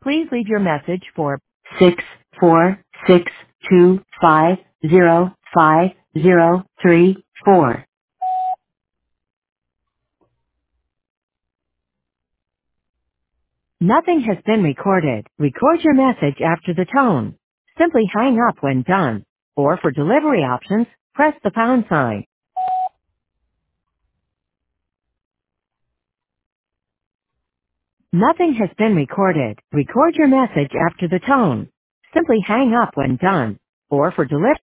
Please leave your message for 64625050334. Nothing has been recorded. Record your message after the tone. Simply hang up when done. Or for delivery options, press the pound sign. Nothing has been recorded. Record your message after the tone. Simply hang up when done. Or for delivery